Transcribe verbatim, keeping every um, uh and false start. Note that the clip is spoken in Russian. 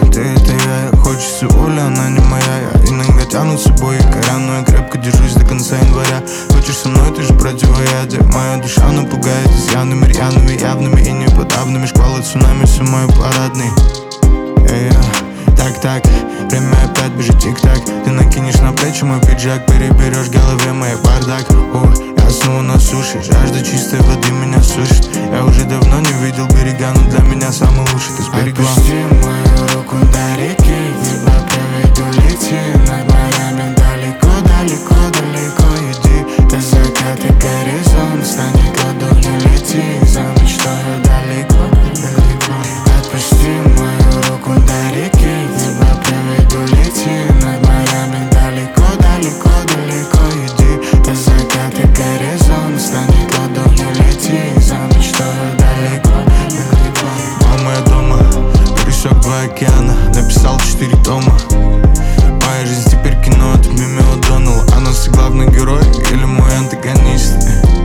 ты это я. Хочется воли, она не моя. Я иногда тяну с собой якоря, но я крепко держусь до конца января. Хочешь со мной, ты же противоядие. Моя душа напугает изъянами, рьяными, явными и неподавными. Шквалы, цунами, все мои парадные. Так-так, время опять бежит тик-так. Ты накинешь на плечи мой пиджак, переберешь в голове мой бардак. О, я снова на суше, жажда чистой воды меня сушит. Я уже давно не видел берега, но для меня самый лучший ты сберегла. Отпусти мою руку до реки, тебя проведу лети над морями далеко, далеко, далеко. Иди до заката горизонт, станет ладонью, лети за мечтою далеко, далеко. Отпусти мою руку до реки, тебя проведу лети над морями далеко, далеко, далеко. Иди до заката горизонт, станет ладонью, лети за мечтою далеко, далеко. Мама, я дома, пересек два океана, написал четыре тома. Моя жизнь теперь кино от Мими О'Доннелла. Она главный герой или мой антагонист?